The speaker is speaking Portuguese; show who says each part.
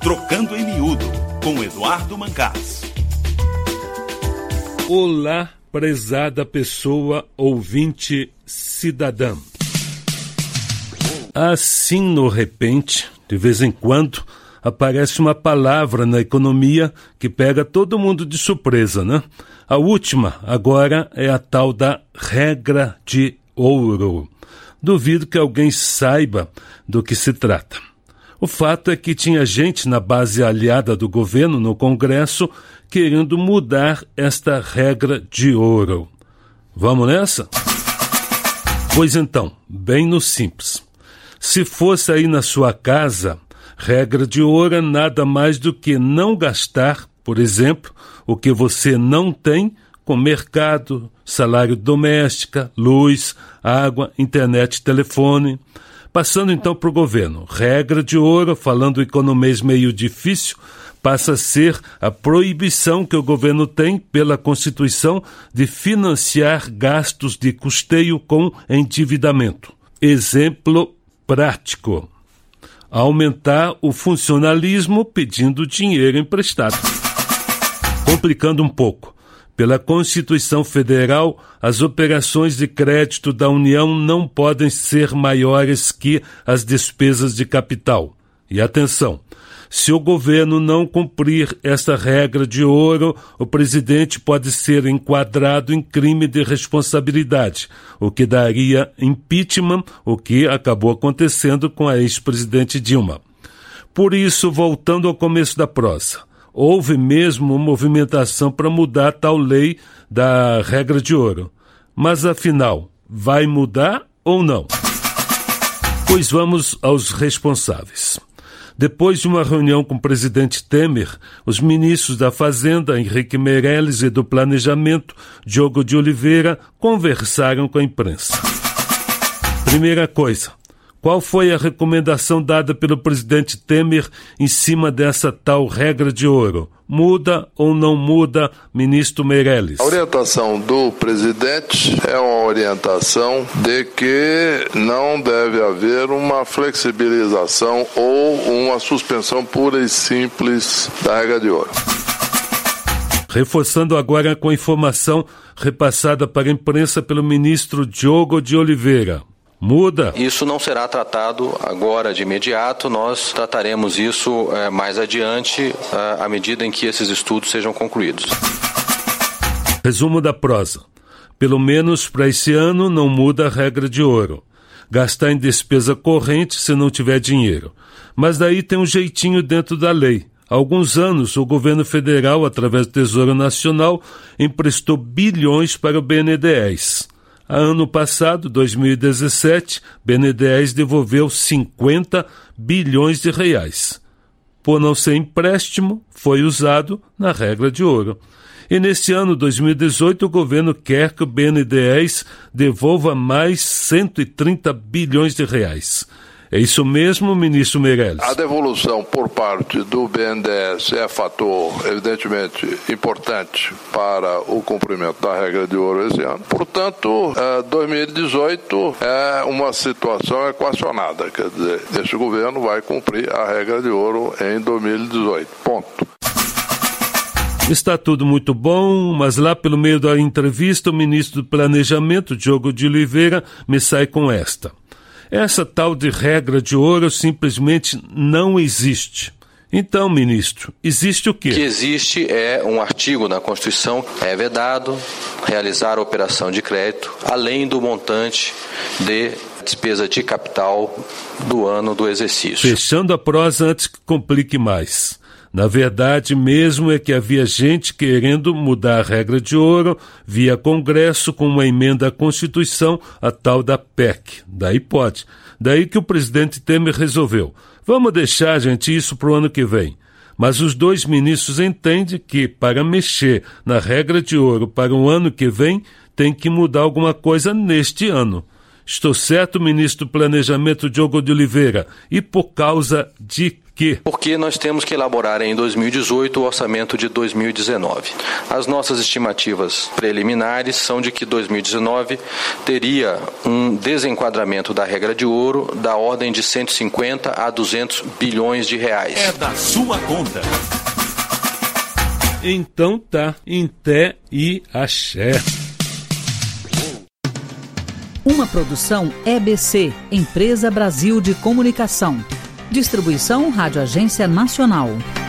Speaker 1: Trocando em Miúdo, com Eduardo Mancás.
Speaker 2: Olá, prezada pessoa ouvinte cidadã. Assim, no repente, de vez em quando, aparece uma palavra na economia que pega todo mundo de surpresa, né? A última, agora, é a tal da regra de ouro. Duvido que alguém saiba do que se trata. O fato é que tinha gente na base aliada do governo no Congresso querendo mudar esta regra de ouro. Vamos nessa? Pois então, bem no simples. Se fosse aí na sua casa, regra de ouro é nada mais do que não gastar, por exemplo, o que você não tem com mercado, salário doméstica, luz, água, internet, telefone. Passando então para o governo, regra de ouro, falando economês meio difícil, passa a ser a proibição que o governo tem pela Constituição de financiar gastos de custeio com endividamento. Exemplo prático: aumentar o funcionalismo pedindo dinheiro emprestado. Complicando um pouco, pela Constituição Federal, as operações de crédito da União não podem ser maiores que as despesas de capital. E atenção, se o governo não cumprir esta regra de ouro, o presidente pode ser enquadrado em crime de responsabilidade, o que daria impeachment, o que acabou acontecendo com a ex-presidente Dilma. Por isso, voltando ao começo da prosa, houve mesmo movimentação para mudar tal lei da regra de ouro. Mas, afinal, vai mudar ou não? Pois vamos aos responsáveis. Depois de uma reunião com o presidente Temer, os ministros da Fazenda, Henrique Meirelles, e do Planejamento, Diogo de Oliveira, conversaram com a imprensa. Primeira coisa: qual foi a recomendação dada pelo presidente Temer em cima dessa tal regra de ouro? Muda ou não muda, ministro Meirelles?
Speaker 3: A orientação do presidente é uma orientação de que não deve haver uma flexibilização ou uma suspensão pura e simples da regra de ouro.
Speaker 2: Reforçando agora com a informação repassada para a imprensa pelo ministro Diogo de Oliveira. Muda?
Speaker 4: Isso não será tratado agora de imediato, nós trataremos isso mais adiante, à medida em que esses estudos sejam concluídos.
Speaker 2: Resumo da prosa. Pelo menos para esse ano não muda a regra de ouro. Gastar em despesa corrente se não tiver dinheiro. Mas daí tem um jeitinho dentro da lei. Há alguns anos, o governo federal, através do Tesouro Nacional, emprestou bilhões para o BNDES. Ano passado, 2017, BNDES devolveu 50 bilhões de reais. Por não ser empréstimo, foi usado na regra de ouro. E neste ano, 2018, o governo quer que o BNDES devolva mais 130 bilhões de reais. É isso mesmo, ministro Meirelles?
Speaker 3: A devolução por parte do BNDES é fator, evidentemente, importante para o cumprimento da regra de ouro esse ano. Portanto, 2018 é uma situação equacionada. Quer dizer, este governo vai cumprir a regra de ouro em 2018. Ponto.
Speaker 2: Está tudo muito bom, mas lá pelo meio da entrevista, o ministro do Planejamento, Diogo de Oliveira, me sai com esta. Essa tal de regra de ouro simplesmente não existe. Então, ministro, existe o quê?
Speaker 4: O que existe é um artigo na Constituição, é vedado realizar a operação de crédito além do montante de despesa de capital do ano do exercício.
Speaker 2: Fechando a prosa antes que complique mais. Na verdade mesmo é que havia gente querendo mudar a regra de ouro via Congresso com uma emenda à Constituição, a tal da PEC. Daí pode. Daí que o presidente Temer resolveu. Vamos deixar, gente, isso para o ano que vem. Mas os dois ministros entendem que, para mexer na regra de ouro para o ano que vem, tem que mudar alguma coisa neste ano. Estou certo, ministro do Planejamento Diogo de Oliveira? E por causa de quê?
Speaker 4: Porque nós temos que elaborar em 2018 o orçamento de 2019. As nossas estimativas preliminares são de que 2019 teria um desenquadramento da regra de ouro da ordem de 150 a 200 bilhões de reais.
Speaker 1: É da sua conta.
Speaker 2: Então tá, em té e axé.
Speaker 5: Uma produção EBC, Empresa Brasil de Comunicação. Distribuição Rádio Agência Nacional.